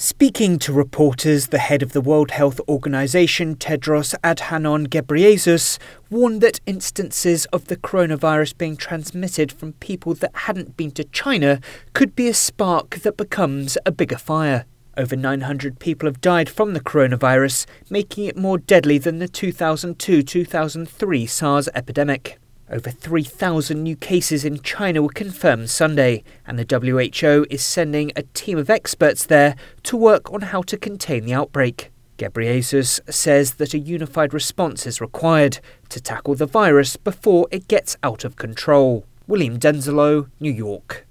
Speaking to reporters, the head of the World Health Organization, Tedros Adhanom Ghebreyesus, warned that instances of the coronavirus being transmitted from people that hadn't been to China could be a spark that becomes a bigger fire. Over 900 people have died from the coronavirus, making it more deadly than the 2002-2003 SARS epidemic. Over 3,000 new cases in China were confirmed Sunday, and the WHO is sending a team of experts there to work on how to contain the outbreak. Ghebreyesus says that a unified response is required to tackle the virus before it gets out of control. William Denzelo, New York.